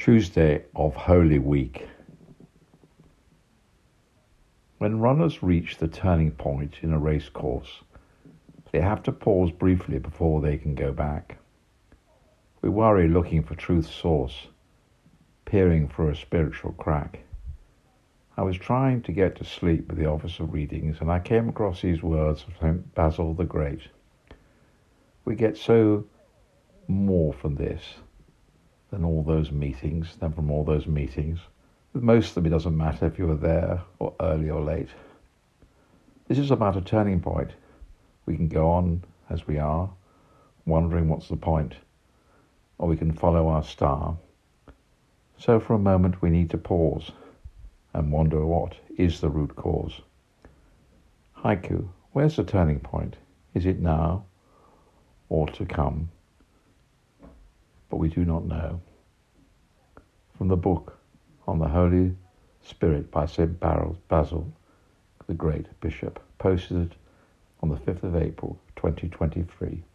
Tuesday of Holy Week. When runners reach the turning point in a race course, they have to pause briefly before they can go back. We worry looking for truth's source, peering for a spiritual crack. I was trying to get to sleep with the Office of Readings, and I came across these words of St. Basil the Great. We get so more from this than from all those meetings. With most of them, it doesn't matter if you were there or early or late. This is about a turning point. We can go on as we are, wondering what's the point, or we can follow our star. So for a moment, we need to pause and wonder what is the root cause. Haiku, where's the turning point? Is it now or to come? But we do not know. From the book on the Holy Spirit by St. Basil the Great Bishop, posted on the 5th of April 2023.